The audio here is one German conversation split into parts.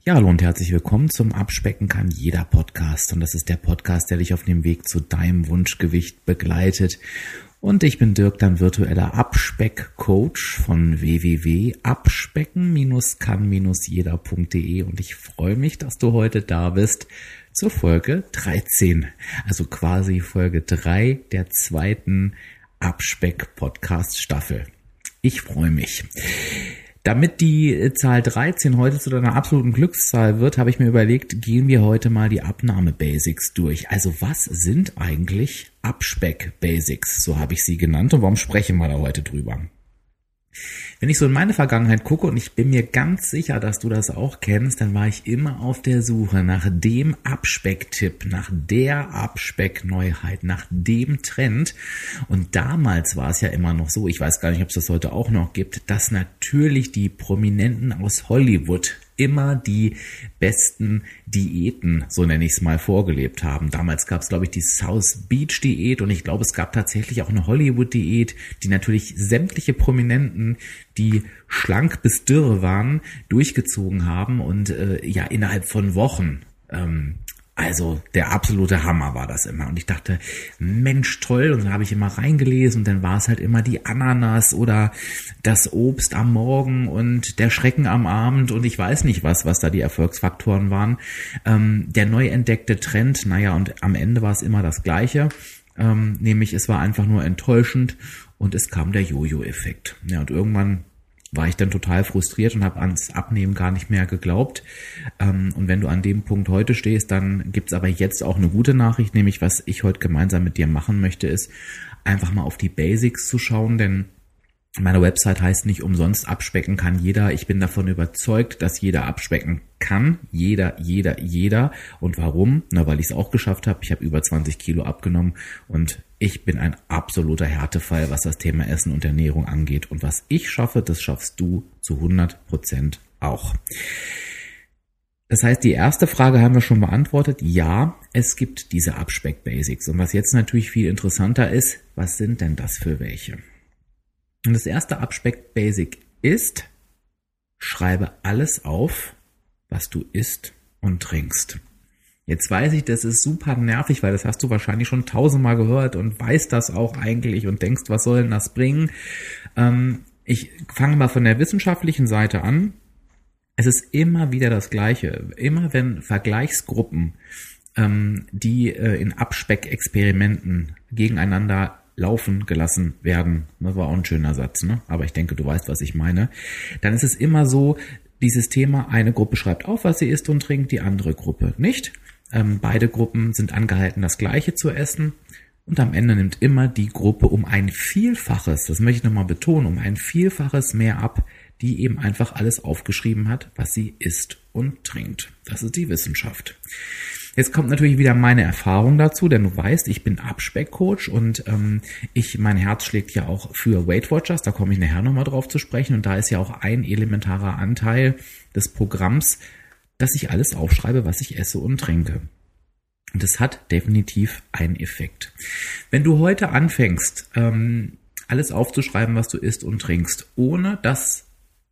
Ja, hallo und herzlich willkommen zum Abspecken kann jeder Podcast. Und das ist der Podcast, der dich auf dem Weg zu deinem Wunschgewicht begleitet. Und ich bin Dirk, dein virtueller Abspeck-Coach von www.abspecken-kann-jeder.de. Und ich freue mich, dass du heute da bist zur Folge 13. Also quasi Folge 3 der zweiten Abspeck-Podcast-Staffel. Ich freue mich. Damit die Zahl 13 heute zu deiner absoluten Glückszahl wird, habe ich mir überlegt, gehen wir heute mal die Abnahme-Basics durch. Also was sind eigentlich Abspeck-Basics? So habe ich sie genannt und warum sprechen wir da heute drüber? Wenn ich so in meine Vergangenheit gucke, und ich bin mir ganz sicher, dass du das auch kennst, dann war ich immer auf der Suche nach dem Abspecktipp, nach der Abspeckneuheit, nach dem Trend. Und damals war es ja immer noch so, ich weiß gar nicht, ob es das heute auch noch gibt, dass natürlich die Prominenten aus Hollywood immer die besten Diäten, so nenne ich es mal, vorgelebt haben. Damals gab es, glaube ich, die South Beach Diät und ich glaube, es gab tatsächlich auch eine Hollywood Diät, die natürlich sämtliche Prominenten, die schlank bis dürre waren, durchgezogen haben und innerhalb von Wochen. Also der absolute Hammer war das immer. Und ich dachte, Mensch, toll. Und dann habe ich immer reingelesen und dann war es halt immer die Ananas oder das Obst am Morgen und der Schrecken am Abend und ich weiß nicht was da die Erfolgsfaktoren waren. Der neu entdeckte Trend, und am Ende war es immer das Gleiche. Nämlich es war einfach nur enttäuschend und es kam der Jojo-Effekt. Ja, und irgendwann war ich dann total frustriert und habe ans Abnehmen gar nicht mehr geglaubt. Und wenn du an dem Punkt heute stehst, dann gibt's aber jetzt auch eine gute Nachricht, nämlich was ich heute gemeinsam mit dir machen möchte, ist einfach mal auf die Basics zu schauen, denn meine Website heißt nicht umsonst Abspecken kann jeder. Ich bin davon überzeugt, dass jeder abspecken kann. Jeder. Und warum? Weil ich es auch geschafft habe. Ich habe über 20 Kilo abgenommen und ich bin ein absoluter Härtefall, was das Thema Essen und Ernährung angeht. Und was ich schaffe, das schaffst du zu 100% auch. Das heißt, die erste Frage haben wir schon beantwortet. Ja, es gibt diese Abspeck-Basics. Und was jetzt natürlich viel interessanter ist, was sind denn das für welche? Und das erste Abspeck-Basic ist, schreibe alles auf, was du isst und trinkst. Jetzt weiß ich, das ist super nervig, weil das hast du wahrscheinlich schon 1000-mal gehört und weißt das auch eigentlich und denkst, was soll denn das bringen? Ich fange mal von der wissenschaftlichen Seite an. Es ist immer wieder das Gleiche. Immer wenn Vergleichsgruppen, die in Abspeck-Experimenten gegeneinander laufen gelassen werden, das war auch ein schöner Satz, ne? Aber ich denke, du weißt, was ich meine, dann ist es immer so, dieses Thema, eine Gruppe schreibt auf, was sie isst und trinkt, die andere Gruppe nicht. Beide Gruppen sind angehalten, das Gleiche zu essen und am Ende nimmt immer die Gruppe um ein Vielfaches, das möchte ich nochmal betonen, um ein Vielfaches mehr ab, die eben einfach alles aufgeschrieben hat, was sie isst und trinkt. Das ist die Wissenschaft. Jetzt kommt natürlich wieder meine Erfahrung dazu, denn du weißt, ich bin Abspeck-Coach und mein Herz schlägt ja auch für Weight Watchers, da komme ich nachher nochmal drauf zu sprechen und da ist ja auch ein elementarer Anteil des Programms, dass ich alles aufschreibe, was ich esse und trinke. Und das hat definitiv einen Effekt. Wenn du heute anfängst, alles aufzuschreiben, was du isst und trinkst, ohne das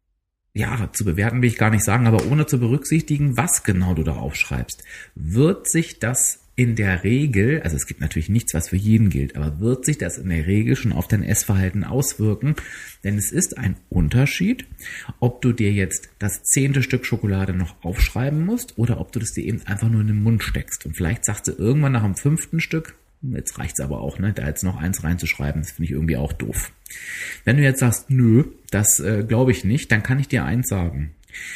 zu bewerten will ich gar nicht sagen, aber ohne zu berücksichtigen, was genau du da aufschreibst, wird sich das in der Regel, also es gibt natürlich nichts, was für jeden gilt, aber wird sich das in der Regel schon auf dein Essverhalten auswirken, denn es ist ein Unterschied, ob du dir jetzt das 10. Stück Schokolade noch aufschreiben musst oder ob du das dir eben einfach nur in den Mund steckst und vielleicht sagst du irgendwann nach dem 5. Stück, jetzt reicht's aber auch, da jetzt noch eins reinzuschreiben, das finde ich irgendwie auch doof. Wenn du jetzt sagst, nö, das glaube ich nicht, dann kann ich dir eins sagen.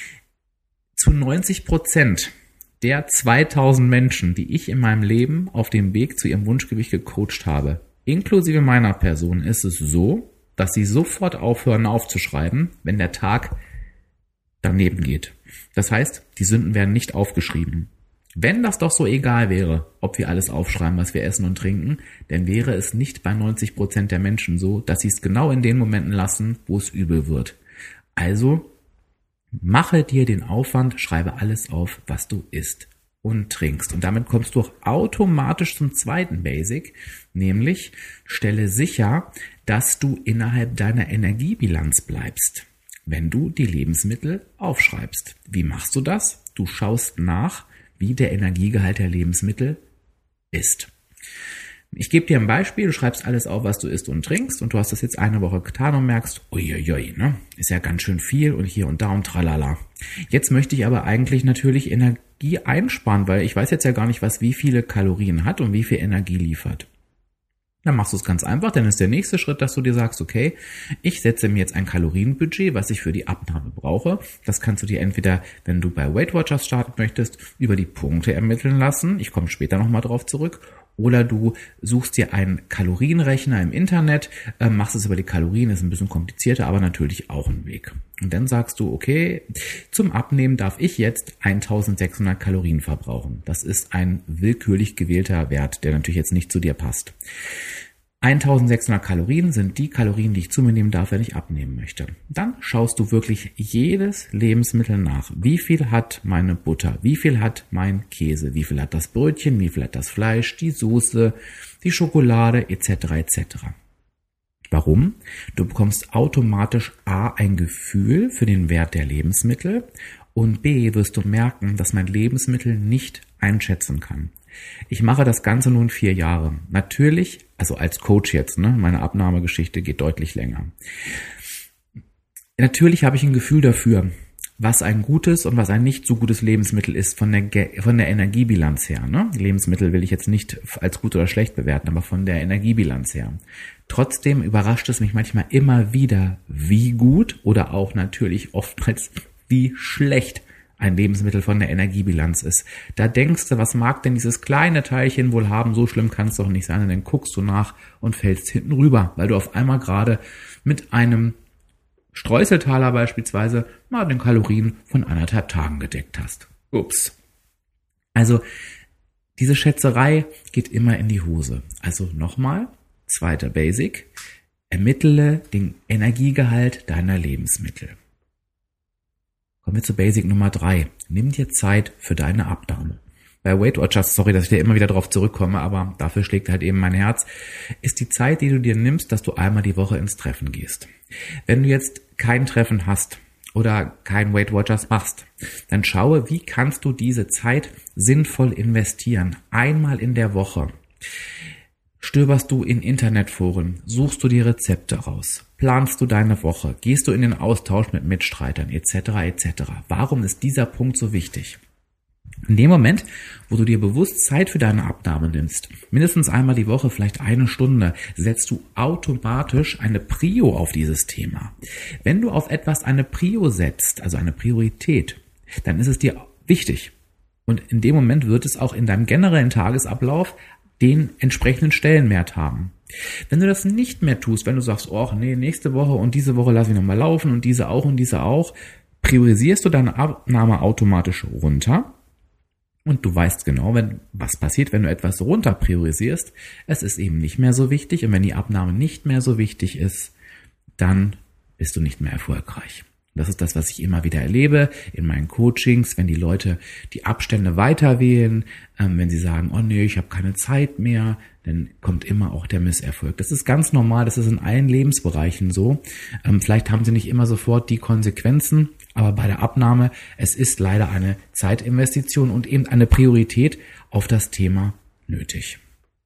Zu 90% der 2000 Menschen, die ich in meinem Leben auf dem Weg zu ihrem Wunschgewicht gecoacht habe, inklusive meiner Person, ist es so, dass sie sofort aufhören aufzuschreiben, wenn der Tag daneben geht. Das heißt, die Sünden werden nicht aufgeschrieben. Wenn das doch so egal wäre, ob wir alles aufschreiben, was wir essen und trinken, dann wäre es nicht bei 90% der Menschen so, dass sie es genau in den Momenten lassen, wo es übel wird. Also mache dir den Aufwand, schreibe alles auf, was du isst und trinkst. Und damit kommst du auch automatisch zum zweiten Basic, nämlich stelle sicher, dass du innerhalb deiner Energiebilanz bleibst, wenn du die Lebensmittel aufschreibst. Wie machst du das? Du schaust nach, wie der Energiegehalt der Lebensmittel ist. Ich gebe dir ein Beispiel, du schreibst alles auf, was du isst und trinkst und du hast das jetzt eine Woche getan und merkst, uiuiui, ne, ist ja ganz schön viel und hier und da und tralala. Jetzt möchte ich aber eigentlich natürlich Energie einsparen, weil ich weiß jetzt ja gar nicht, was wie viele Kalorien hat und wie viel Energie liefert. Dann machst du es ganz einfach, dann ist der nächste Schritt, dass du dir sagst, okay, ich setze mir jetzt ein Kalorienbudget, was ich für die Abnahme brauche. Das kannst du dir entweder, wenn du bei Weight Watchers starten möchtest, über die Punkte ermitteln lassen. Ich komme später nochmal drauf zurück. Oder du suchst dir einen Kalorienrechner im Internet, machst es über die Kalorien, ist ein bisschen komplizierter, aber natürlich auch ein Weg. Und dann sagst du, okay, zum Abnehmen darf ich jetzt 1600 Kalorien verbrauchen. Das ist ein willkürlich gewählter Wert, der natürlich jetzt nicht zu dir passt. 1600 Kalorien sind die Kalorien, die ich zu mir nehmen darf, wenn ich abnehmen möchte. Dann schaust du wirklich jedes Lebensmittel nach. Wie viel hat meine Butter? Wie viel hat mein Käse? Wie viel hat das Brötchen? Wie viel hat das Fleisch? Die Soße, die Schokolade etc. etc. Warum? Du bekommst automatisch A, ein Gefühl für den Wert der Lebensmittel und B, wirst du merken, dass man Lebensmittel nicht einschätzen kann. Ich mache das Ganze nun 4 Jahre. Natürlich, also als Coach jetzt, ne, meine Abnahmegeschichte geht deutlich länger. Natürlich habe ich ein Gefühl dafür, was ein gutes und was ein nicht so gutes Lebensmittel ist von der Energiebilanz her. Ne? Lebensmittel will ich jetzt nicht als gut oder schlecht bewerten, aber von der Energiebilanz her. Trotzdem überrascht es mich manchmal immer wieder, wie gut oder auch natürlich oftmals wie schlecht ein Lebensmittel von der Energiebilanz ist. Da denkst du, was mag denn dieses kleine Teilchen wohl haben, so schlimm kann es doch nicht sein, und dann guckst du nach und fällst hinten rüber, weil du auf einmal gerade mit einem Streuseltaler beispielsweise mal den Kalorien von 1,5 Tagen gedeckt hast. Ups. Also diese Schätzerei geht immer in die Hose. Also nochmal, zweiter Basic, ermittle den Energiegehalt deiner Lebensmittel. Kommen wir zu Basic Nummer 3. Nimm dir Zeit für deine Abnahme. Bei Weight Watchers, sorry, dass ich da immer wieder drauf zurückkomme, aber dafür schlägt halt eben mein Herz, ist die Zeit, die du dir nimmst, dass du einmal die Woche ins Treffen gehst. Wenn du jetzt kein Treffen hast oder kein Weight Watchers machst, dann schaue, wie kannst du diese Zeit sinnvoll investieren. Einmal in der Woche. Stöberst du in Internetforen, suchst du die Rezepte raus, planst du deine Woche, gehst du in den Austausch mit Mitstreitern etc. etc. Warum ist dieser Punkt so wichtig? In dem Moment, wo du dir bewusst Zeit für deine Abnahme nimmst, mindestens einmal die Woche, vielleicht 1 Stunde, setzt du automatisch eine Prio auf dieses Thema. Wenn du auf etwas eine Prio setzt, also eine Priorität, dann ist es dir wichtig. Und in dem Moment wird es auch in deinem generellen Tagesablauf den entsprechenden Stellenwert haben. Wenn du das nicht mehr tust, wenn du sagst, oh nee, nächste Woche und diese Woche lasse ich nochmal laufen und diese auch, priorisierst du deine Abnahme automatisch runter und du weißt genau, was passiert, wenn du etwas runter priorisierst. Es ist eben nicht mehr so wichtig und wenn die Abnahme nicht mehr so wichtig ist, dann bist du nicht mehr erfolgreich. Das ist das, was ich immer wieder erlebe in meinen Coachings, wenn die Leute die Abstände weiter wählen, wenn sie sagen, oh nee, ich habe keine Zeit mehr, dann kommt immer auch der Misserfolg. Das ist ganz normal, das ist in allen Lebensbereichen so. Vielleicht haben sie nicht immer sofort die Konsequenzen, aber bei der Abnahme, es ist leider eine Zeitinvestition und eben eine Priorität auf das Thema nötig.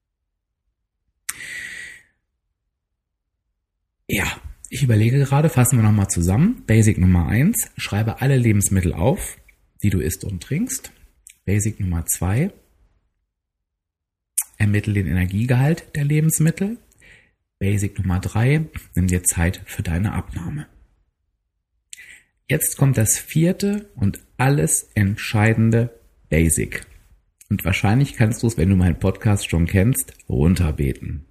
Ja. Ich überlege gerade, fassen wir nochmal zusammen. Basic Nummer 1, schreibe alle Lebensmittel auf, die du isst und trinkst. Basic Nummer 2, ermittle den Energiegehalt der Lebensmittel. Basic Nummer 3, nimm dir Zeit für deine Abnahme. Jetzt kommt das 4. und alles entscheidende Basic. Und wahrscheinlich kannst du es, wenn du meinen Podcast schon kennst, runterbeten.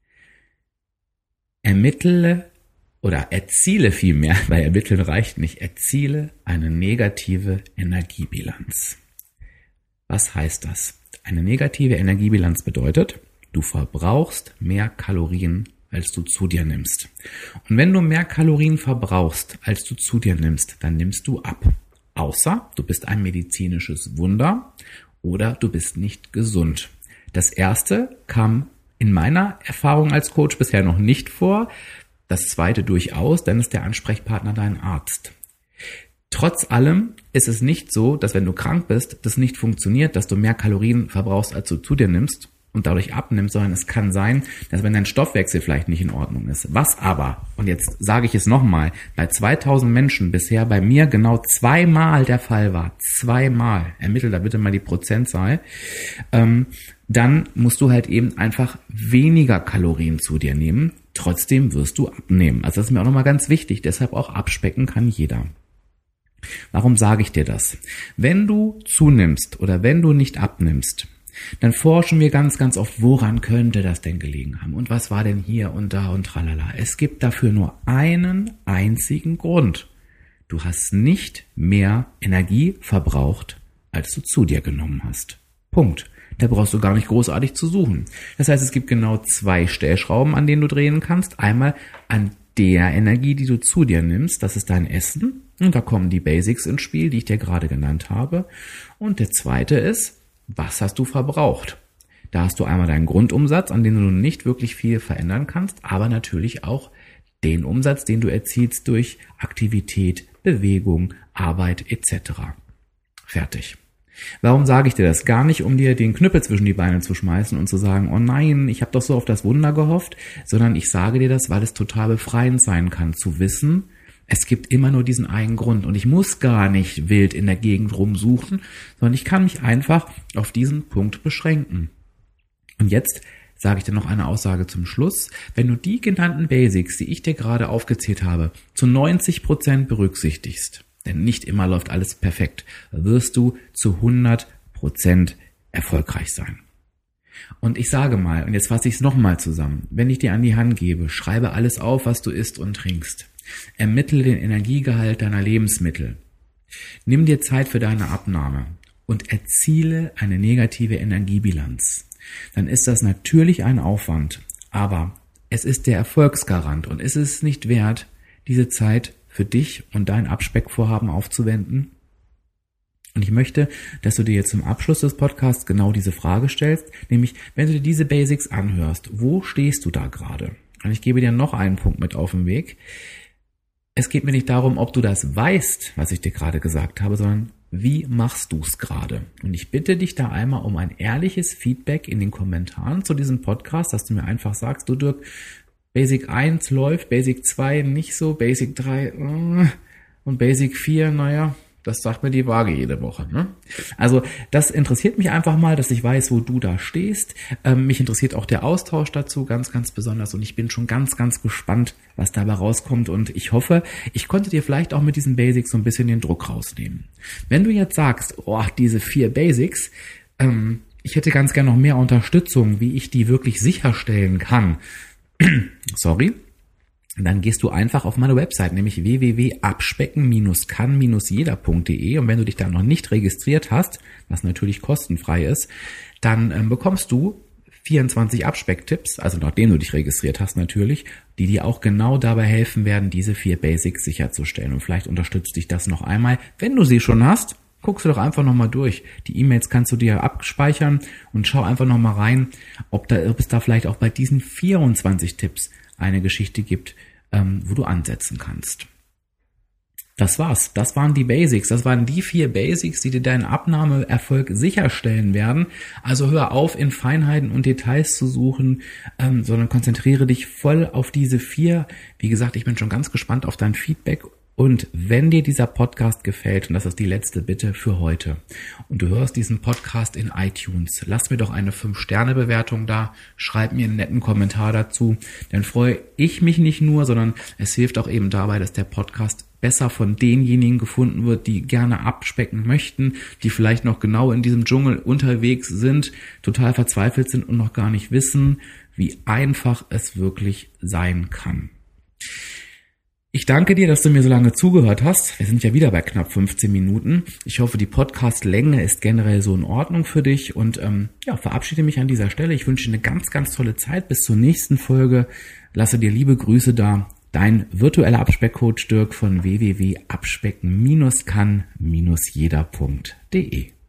Erziele vielmehr, weil ermitteln reicht nicht, erziele eine negative Energiebilanz. Was heißt das? Eine negative Energiebilanz bedeutet, du verbrauchst mehr Kalorien, als du zu dir nimmst. Und wenn du mehr Kalorien verbrauchst, als du zu dir nimmst, dann nimmst du ab. Außer du bist ein medizinisches Wunder oder du bist nicht gesund. Das erste kam in meiner Erfahrung als Coach bisher noch nicht vor. Das zweite durchaus, dann ist der Ansprechpartner dein Arzt. Trotz allem ist es nicht so, dass wenn du krank bist, das nicht funktioniert, dass du mehr Kalorien verbrauchst, als du zu dir nimmst und dadurch abnimmst, sondern es kann sein, dass wenn dein Stoffwechsel vielleicht nicht in Ordnung ist. Was aber, und jetzt sage ich es nochmal, bei 2000 Menschen bisher bei mir genau 2-mal der Fall war, 2-mal, ermittel da bitte mal die Prozentzahl, dann musst du halt eben einfach weniger Kalorien zu dir nehmen, trotzdem wirst du abnehmen. Also das ist mir auch nochmal ganz wichtig, deshalb auch abspecken kann jeder. Warum sage ich dir das? Wenn du zunimmst oder wenn du nicht abnimmst, dann forschen wir ganz, ganz oft, woran könnte das denn gelegen haben? Und was war denn hier und da und tralala? Es gibt dafür nur einen einzigen Grund. Du hast nicht mehr Energie verbraucht, als du zu dir genommen hast. Punkt. Da brauchst du gar nicht großartig zu suchen. Das heißt, es gibt genau 2 Stellschrauben, an denen du drehen kannst. Einmal an der Energie, die du zu dir nimmst, das ist dein Essen. Und da kommen die Basics ins Spiel, die ich dir gerade genannt habe. Und der zweite ist, was hast du verbraucht? Da hast du einmal deinen Grundumsatz, an dem du nicht wirklich viel verändern kannst, aber natürlich auch den Umsatz, den du erzielst durch Aktivität, Bewegung, Arbeit etc. Fertig. Warum sage ich dir das? Gar nicht, um dir den Knüppel zwischen die Beine zu schmeißen und zu sagen, oh nein, ich habe doch so auf das Wunder gehofft, sondern ich sage dir das, weil es total befreiend sein kann, zu wissen, es gibt immer nur diesen einen Grund und ich muss gar nicht wild in der Gegend rumsuchen, sondern ich kann mich einfach auf diesen Punkt beschränken. Und jetzt sage ich dir noch eine Aussage zum Schluss. Wenn du die genannten Basics, die ich dir gerade aufgezählt habe, zu 90% berücksichtigst, denn nicht immer läuft alles perfekt, wirst du zu 100% erfolgreich sein. Und ich sage mal, und jetzt fasse ich es nochmal zusammen, wenn ich dir an die Hand gebe, schreibe alles auf, was du isst und trinkst. Ermittle den Energiegehalt deiner Lebensmittel. Nimm dir Zeit für deine Abnahme und erziele eine negative Energiebilanz. Dann ist das natürlich ein Aufwand, aber es ist der Erfolgsgarant und ist es nicht wert, diese Zeit für dich und dein Abspeckvorhaben aufzuwenden? Und ich möchte, dass du dir jetzt zum Abschluss des Podcasts genau diese Frage stellst, nämlich, wenn du dir diese Basics anhörst, wo stehst du da gerade? Und ich gebe dir noch einen Punkt mit auf den Weg. Es geht mir nicht darum, ob du das weißt, was ich dir gerade gesagt habe, sondern wie machst du es gerade? Und ich bitte dich da einmal um ein ehrliches Feedback in den Kommentaren zu diesem Podcast, dass du mir einfach sagst, du Dirk, Basic 1 läuft, Basic 2 nicht so, Basic 3 und Basic 4, naja, das sagt mir die Waage jede Woche, ne? Also das interessiert mich einfach mal, dass ich weiß, wo du da stehst. Mich interessiert auch der Austausch dazu ganz, ganz besonders und ich bin schon ganz, ganz gespannt, was dabei rauskommt und ich hoffe, ich konnte dir vielleicht auch mit diesen Basics so ein bisschen den Druck rausnehmen. Wenn du jetzt sagst, oh, diese 4 Basics, ich hätte ganz gerne noch mehr Unterstützung, wie ich die wirklich sicherstellen kann, sorry, dann gehst du einfach auf meine Website, nämlich www.abspecken-kann-jeder.de und wenn du dich da noch nicht registriert hast, was natürlich kostenfrei ist, dann bekommst du 24 Abspecktipps, also nachdem du dich registriert hast natürlich, die dir auch genau dabei helfen werden, diese 4 Basics sicherzustellen. Und vielleicht unterstützt dich das noch einmal. Wenn du sie schon hast, guckst du doch einfach nochmal durch. Die E-Mails kannst du dir abspeichern und schau einfach nochmal rein, ob es da vielleicht auch bei diesen 24 Tipps eine Geschichte gibt, wo du ansetzen kannst. Das war's. Das waren die Basics. Das waren die 4 Basics, die dir deinen Abnahmeerfolg sicherstellen werden. Also hör auf, in Feinheiten und Details zu suchen, sondern konzentriere dich voll auf diese 4. Wie gesagt, ich bin schon ganz gespannt auf dein Feedback. Und wenn dir dieser Podcast gefällt, und das ist die letzte Bitte für heute, und du hörst diesen Podcast in iTunes, lass mir doch eine 5-Sterne-Bewertung da, schreib mir einen netten Kommentar dazu, dann freue ich mich nicht nur, sondern es hilft auch eben dabei, dass der Podcast besser von denjenigen gefunden wird, die gerne abspecken möchten, die vielleicht noch genau in diesem Dschungel unterwegs sind, total verzweifelt sind und noch gar nicht wissen, wie einfach es wirklich sein kann. Ich danke dir, dass du mir so lange zugehört hast. Wir sind ja wieder bei knapp 15 Minuten. Ich hoffe, die Podcast-Länge ist generell so in Ordnung für dich und verabschiede mich an dieser Stelle. Ich wünsche dir eine ganz, ganz tolle Zeit. Bis zur nächsten Folge. Lasse dir liebe Grüße da. Dein virtueller Abspeckcoach Dirk von www.abspecken-kann-jeder.de